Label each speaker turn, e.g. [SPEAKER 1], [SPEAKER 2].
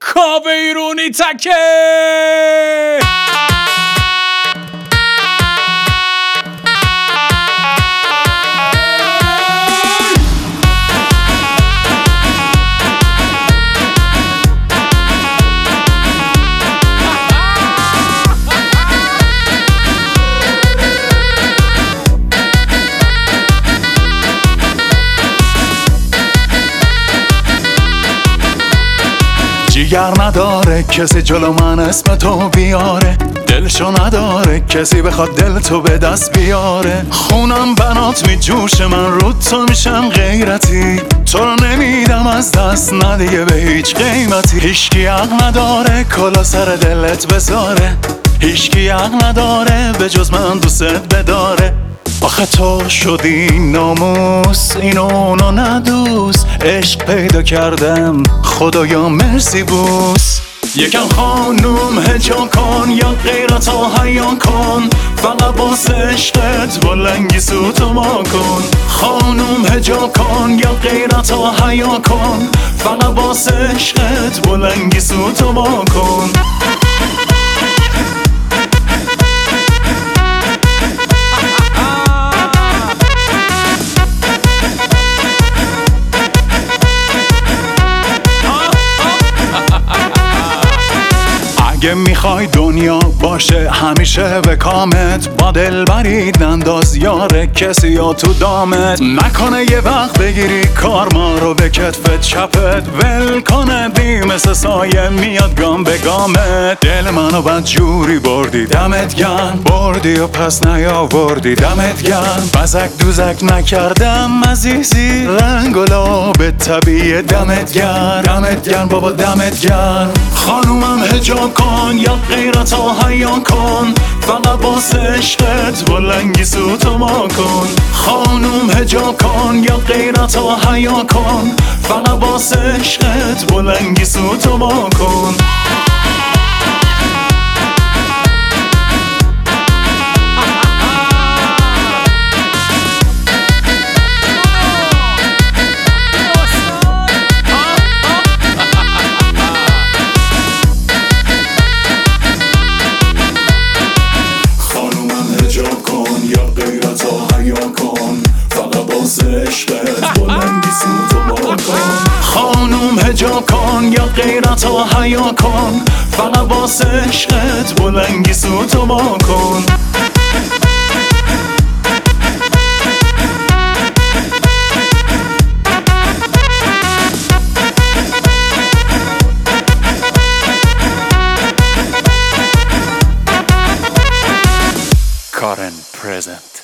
[SPEAKER 1] کاوه ایرونی تکه.
[SPEAKER 2] جیگر نداره کسی جلو من اسم تو بیاره، دلشو نداره کسی بخواد دل تو به دست بیاره. خونم بنات می جوش من رو تو میشم غیرتی، تو رو نمیدم از دست نه دیگه به هیچ قیمتی. هیچکی حق نداره کلا سر دلت بذاره، هیچکی حق نداره به جز من دوست بداره. آخه تو شدی ناموس اینو اونو ندوس، عشق پیدا کردم خدایا مرسی بوس. یکم خانوم هجا کن یا غیرتا حیا کن، فقط باس عشقت بلنگی سوتو ما کن. خانوم هجا کن یا غیرتا حیا کن، فقط باس عشقت بلنگی سوتو ما کن. اگه میخوای دنیا باشه همیشه به کامت، با دل برید ننداز یار کسی یا تو دامت. نکنه یه وقت بگیری کار ما رو به کتفت چپت، ول کنه دی مثل سایه میاد گام به گامت. دل منو بد جوری بردی دمت گرم، بردی و پس نیاوردی دمت گرم. بزک دوزک نکردم عزیزی، رنگ و لاب طبیعی دمت گرم، دمت گرم بابا دمت گرم. خانومم حجاب کن یا غیرتا حیا کن، فقط باس عشقت بلنگی سوتو ما کن. خانوم حجاب کن یا غیرتا حیا کن، فقط باس عشقت بلنگی سوتو ما کن. خانوم حجاب کن یا غیرتا حیا کن، فقط باس عشقت بلنگی سوتو ما کن. Current present